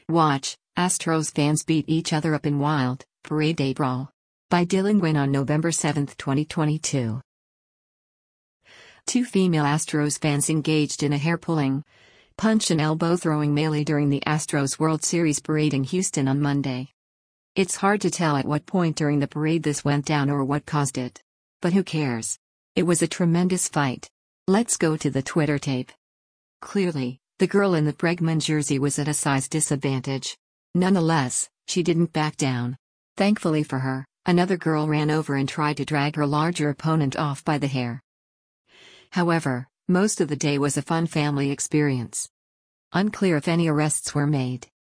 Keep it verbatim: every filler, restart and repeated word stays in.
Watch, Astros fans beat each other up in wild Parade Day Brawl. By Dylan Gwynn on November seventh, twenty twenty-two. Two female Astros fans engaged in a hair-pulling, punch and elbow-throwing melee during the Astros World Series parade in Houston on Monday. It's hard to tell at what point during the parade this went down or what caused it. But who cares? It was a tremendous fight. Let's go to the Twitter tape. Clearly, the girl in the Bregman jersey was at a size disadvantage. Nonetheless, she didn't back down. Thankfully for her, another girl ran over and tried to drag her larger opponent off by the hair. However, most of the day was a fun family experience. Unclear if any arrests were made.